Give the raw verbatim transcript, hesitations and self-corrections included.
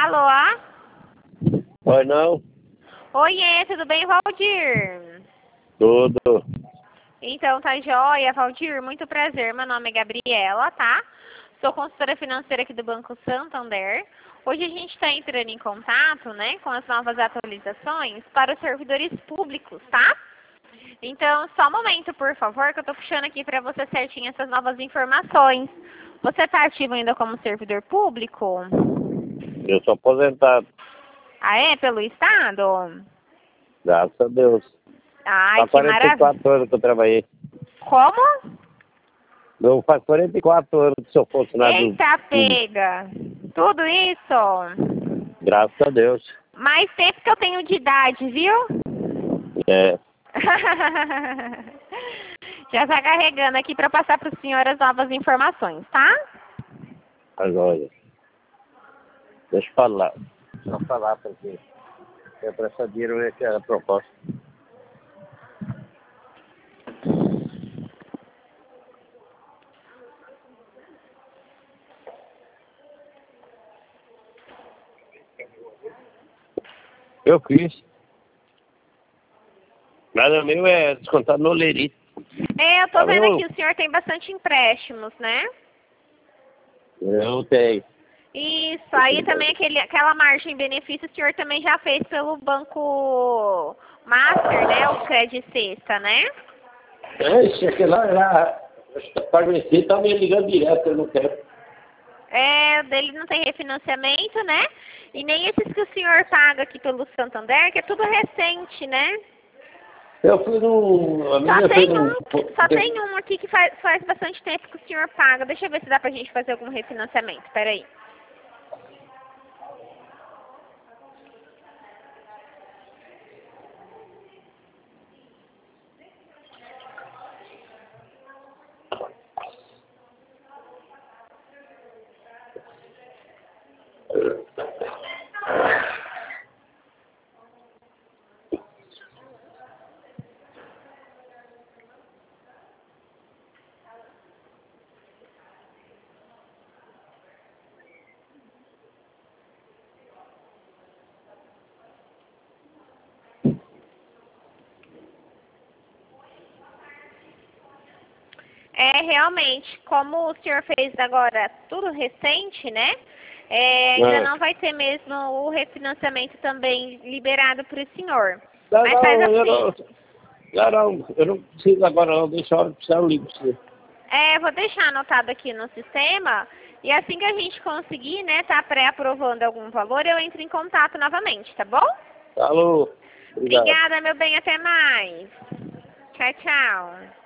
Alô? Oi, não? Oiê, tudo bem, Valdir? Tudo. Então, tá joia, Valdir? Muito prazer, meu nome é Gabriela, tá? Sou consultora financeira aqui do Banco Santander. Hoje a gente está entrando em contato, né, com as novas atualizações para os servidores públicos, tá? Então, só um momento, por favor, que eu tô puxando aqui para você certinho essas novas informações. Você está ativo ainda como servidor público? Eu sou aposentado. Ah, é? Pelo Estado? Graças a Deus. Ai, Faz que quarenta e maravilha. quatro anos que eu trabalhei. Como? Não, faz quarenta e quatro anos que sou funcionário Eita, público. pega. Tudo isso? Graças a Deus. Mais tempo que eu tenho de idade, viu? É. Já está carregando aqui para passar para o senhor as novas informações, tá? Mas olha. Deixa eu falar. Deixa eu falar porque é para essa dinheiro é que era a proposta. Eu fiz. Mas o meu é descontado no Lerite. É, eu tô Tá vendo bom? aqui o senhor tem bastante empréstimos, né? Eu tenho. Isso, aí também aquele, aquela margem de benefício o senhor também já fez pelo Banco Master, né? O Credit Sexta, né? É, isso aqui lá já. Para vencer, tá me ligando direto, eu não quero. É, dele não tem refinanciamento, né? E nem esses que o senhor paga aqui pelo Santander, que é tudo recente, né? Eu fui num. A Só minha foi tem num. um, só tem um aqui que faz, faz bastante tempo que o senhor paga. Deixa eu ver se dá pra gente fazer algum refinanciamento. Peraí. É, realmente, como o senhor fez agora tudo recente, né? É, ainda É. não vai ter mesmo o refinanciamento também liberado para o senhor. Não, Mas faz não, eu não. assim. Não, não, eu não preciso agora não, deixa a hora de precisar eu ligo pra você. É, vou deixar anotado aqui no sistema. E assim que a gente conseguir, né, tá pré-aprovando algum valor, eu entro em contato novamente, tá bom? Alô, obrigado. Obrigada, meu bem. Até mais. Tchau, tchau.